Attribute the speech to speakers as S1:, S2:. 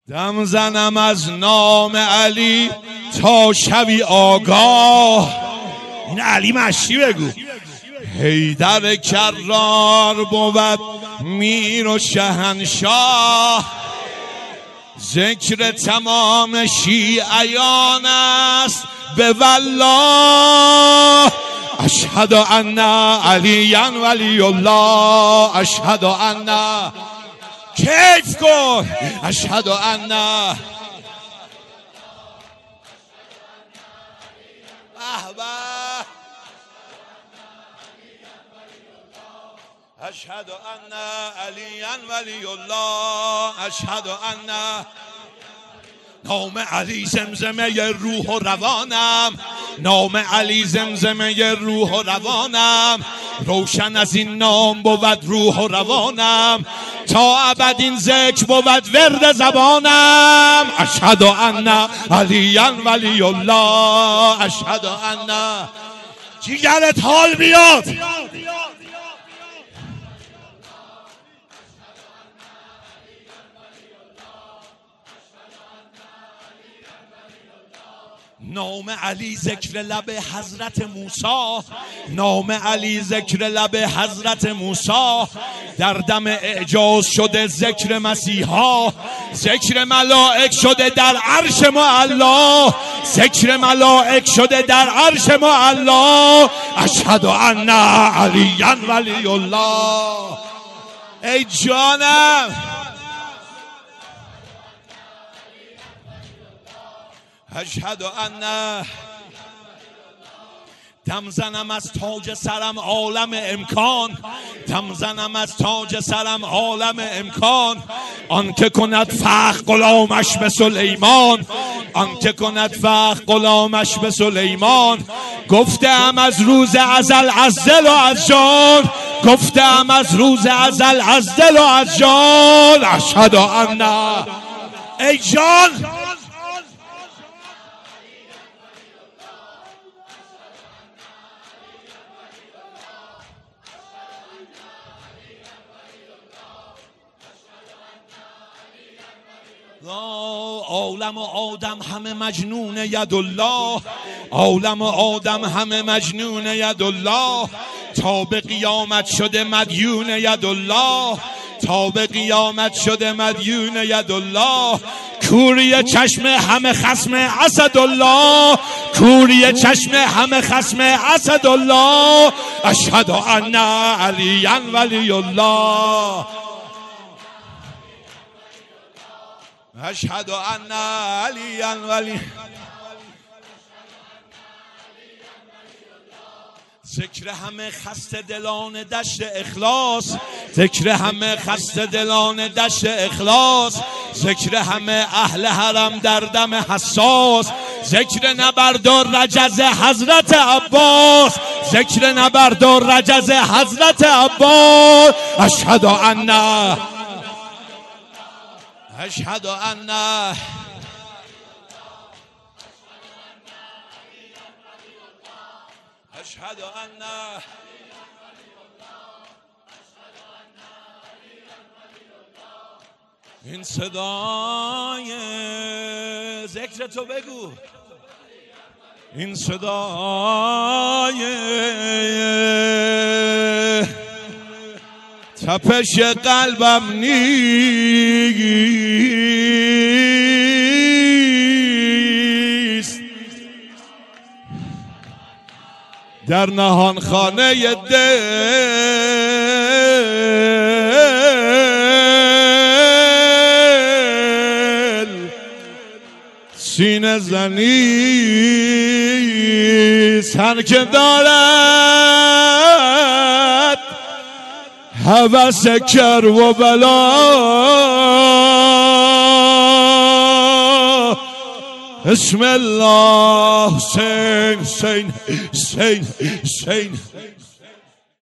S1: دم زنم از نام علی تا شوی آگاه. این علی مشی بگو. حیدر کرار بود میر و شهنشاه، ذکر تمام شیعیان است به والله. اشهد ان علی ولی الله، اشهد ان، کیف کن، اشهد ان اشهد ان علی ولی الله، اشهد ان نام علی زمزمه روح و روانم، نام علی زمزمه روح و روانم، روشن از این نام بود روح و روانم، تا ابد این ذکر بود ورد زبانم. اشهد ان علی ولی الله، اشهد ان، جیگرت حال بیاد. نام علی ذکر لب حضرت موسی، نام علی ذکر لب حضرت موسی، در دم اعجاز شده ذکر مسیحا، ذکر ملائک شده در عرش معلا، ذکر ملائک شده در عرش معلا. اشهد ان علی ولی الله. ای جانم، اشهد ان، دم زنم از تاج سرم عالم امکان، دم زنم از تاج سرم عالم امکان، آنکه کند فخر غلامش به سلیمان، آنکه کند فخر غلامش به سلیمان. گفتم از روز ازل از دل و از جان، گفتم از روز ازل از دل و از جان. اشهد ان، ای جان، عالم و آدم همه مجنون یدالله، عالم و آدم همه مجنون یدالله، تا به قیامت شده مدیون یدالله، تا به قیامت شده مدیون یدالله. کوری چشم همه خصم اسدالله، کوری چشم همه خصم اسدالله. اشهد ان علی ولی الله، اشهد ان علی ولی. ذکر همه خسته دلان دشت اخلاص، ذکر همه خسته دلان دشت اخلاص، ذکر همه اهل حرم در دم حساس، ذکر نبردار رجز حضرت عباس، ذکر نبردار رجز حضرت عباس. اشهد ان، اشهد ان، اشهد ان، این صدای ذکر تو بگو، این صدای تپش قلبم نیست، در نهان خانه دل سینه زنیست. هر که دارد هوس کر و بلا، بسم الله. حسین حسین حسین حسین.